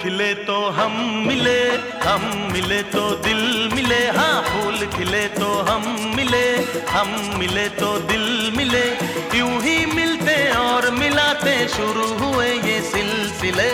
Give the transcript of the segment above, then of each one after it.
खिले तो हम मिले तो दिल मिले। हाँ, फूल खिले तो हम मिले तो दिल मिले। यूं ही मिलते और मिलाते शुरू हुए ये सिलसिले,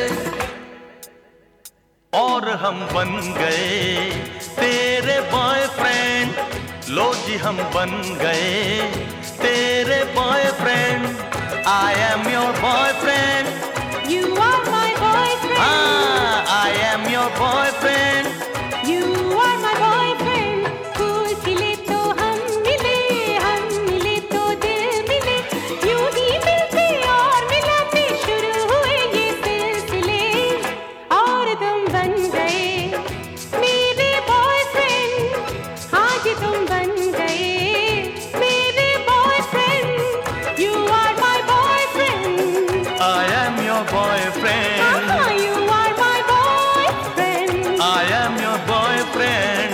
और हम बन गए तेरे बॉयफ्रेंड। लो जी, हम बन गए तेरे boyfriend. I am your boyfriend. You are my boyfriend. I am your boyfriend. You are my boyfriend. फूल खिले तो हम मिले तो दिल मिले। यूं ही मिलते और मिलाते शुरू हुए ये सिलसिले, और तुम बन गए मेरे बॉयफ्रेंड। हाँ जी, तुम बन गए मेरे boyfriend. You are my boyfriend. I am your boyfriend. You are my boyfriend. I am your boyfriend.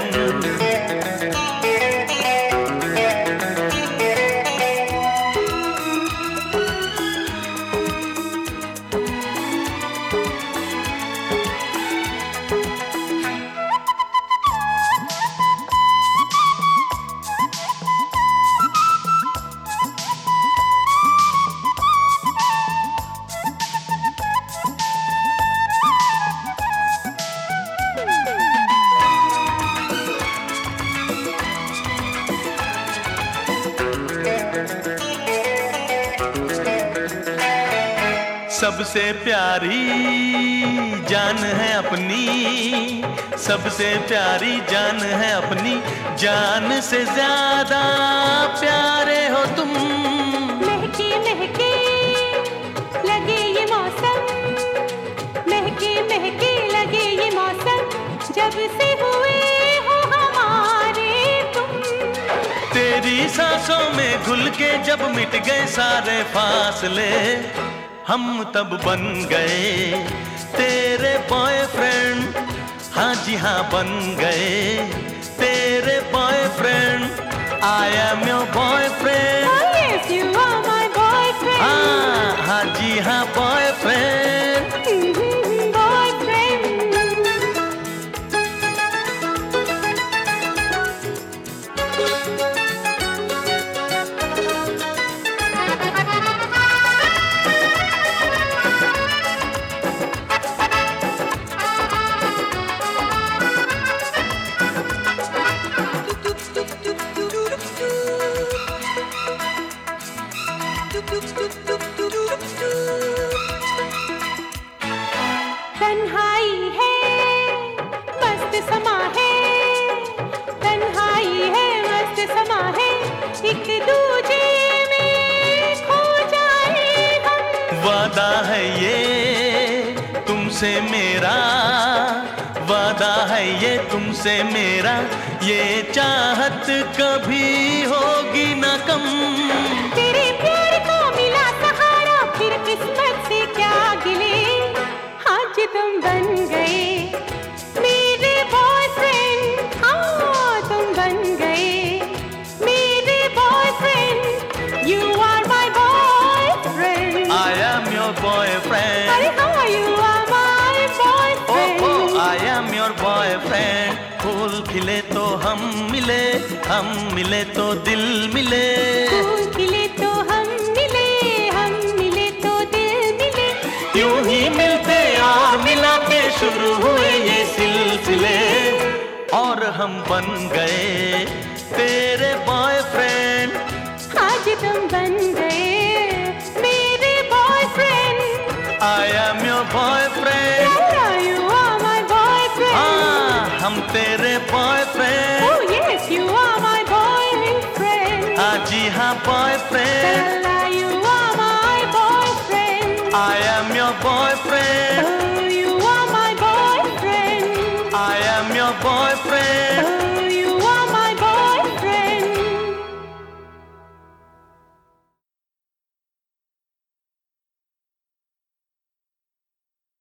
सबसे प्यारी जान है अपनी, सबसे प्यारी जान है अपनी। जान से ज्यादा प्यारे हो तुम। महके महके लगे ये मौसम, महके महके लगे ये मौसम, जब से हुए हो हमारे तुम। तेरी सांसों में घुल के जब मिट गए सारे फासले, हम तब बन गए तेरे बॉयफ्रेंड। हाँ जी हाँ, बन गए तेरे boyfriend. I am your boyfriend. Oh yes, you are my boyfriend. हाँ जी हाँ, बॉयफ्रेंड। Boyfriend. तन्हाई है मस्त समा है, तन्हाई है मस्त समा है, एक दूजे में खो जाए हम। वादा है ये तुमसे मेरा, वादा है ये तुमसे मेरा। ये चाहत कभी होगी न कम। तेरे प्यार को मिला सहारा, फिर किस्मत से क्या गिले। आज तुम बन गए मेरे बॉयफ्रेंड। हाँ, तुम बन गए मेरे boyfriend. You are my boyfriend. I am your boyfriend. अरे हाँ, you are my boyfriend. Oh, I am your boyfriend. फूल खिले तो हम मिले तो दिल मिले। फूल खिले तो हम मिले तो दिल मिले। यूं ही मिलते और मिलाते शुरू हुए ये सिलसिले, और हम बन गए तेरे बॉयफ्रेंड। आज तुम बन गए मेरे boyfriend. I am your boyfriend. You are my boyfriend. हाँ, हम तेरे boyfriend. Oh yes, you are my boyfriend. हाँ जी हाँ, boyfriend. You are my boyfriend. I am your boyfriend. Oh, you are my boyfriend. I am your boyfriend.